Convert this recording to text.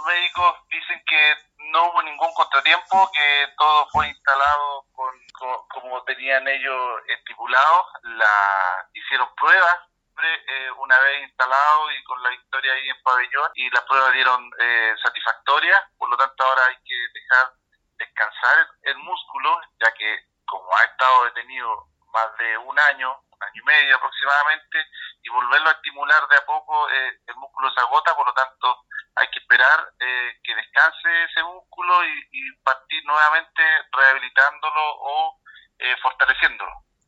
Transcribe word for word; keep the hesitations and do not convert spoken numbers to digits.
médicos dicen que no hubo ningún contratiempo, que todo fue instalado con, con como tenían ellos estipulado. La hicieron pruebas eh, una vez instalado y con la victoria ahí en pabellón, y las pruebas dieron eh, satisfactorias. Por lo tanto, ahora hay que dejar descansar el, el músculo, ya que como ha estado detenido más de un año, un año y medio aproximadamente, y volverlo a estimular de a poco, eh, el músculo se agota. Por lo tanto hay que esperar eh, que descanse ese músculo y, y partir nuevamente rehabilitándolo o eh, fortaleciéndolo.